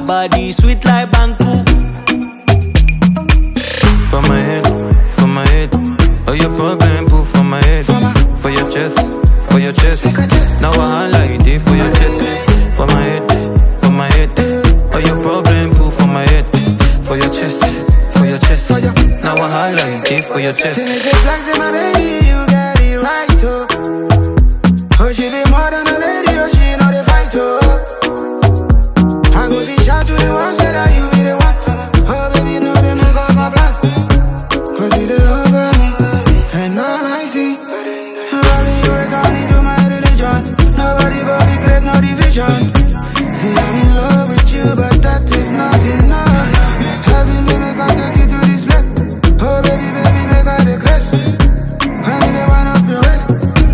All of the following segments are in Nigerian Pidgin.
body sweet like Banku. For my head, oh your problem put for my head. For your chest, now I like it for your chest. For my head, oh your problem put for my head. For your chest, now I like it for your chest. Make it flex in my baby, you got it right, oh. Oh, she be more than a lady, oh, she know the fight, oh. I go fish out to the ones that you be the one. Oh, baby, know them look off my plans. Cause you the over me, and all I see. Loving you is only to my religion. Nobody got me great, no division. See, I'm in love with you, but that is not enough. Having to make us take you to this place. Oh, baby, make her regret. When they wind up your waist.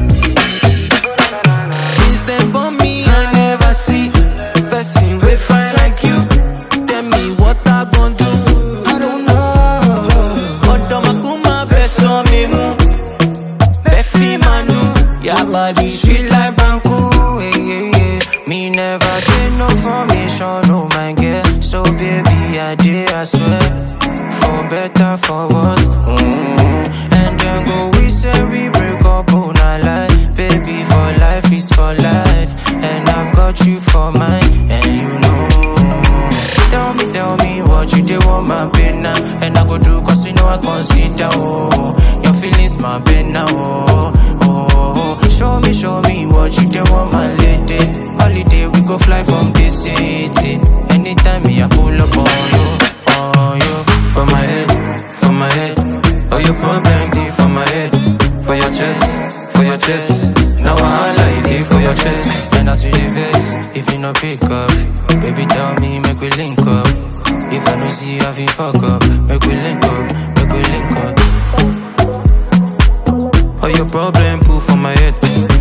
Since them born me, I never see person we fine like you. Tell me what I gon' do. I don't know. Odo makuma beso mi mu, befi manu. Your body sweet like Banku. Me never get no formation, no my girl. So baby, I did, I swear. For better, for worse. And then go, we say we break up, oh, not lie. Baby, for life is for life. And I've got you for mine, and you know. Tell me what you do want my pain now. And I go do, cause you know I consider, oh. Your feelings my pain now, oh. Show me what you do want my lady. Holiday, we go fly from this city. Anytime me, I pull up on you. For my head, oh your problem be for my head. For your chest, now I like it for your chest. And I see the face, if you no pick up, baby tell me, make we link up. If I don't see you, I feel fuck up. Make we link up. Oh your problem put for my head.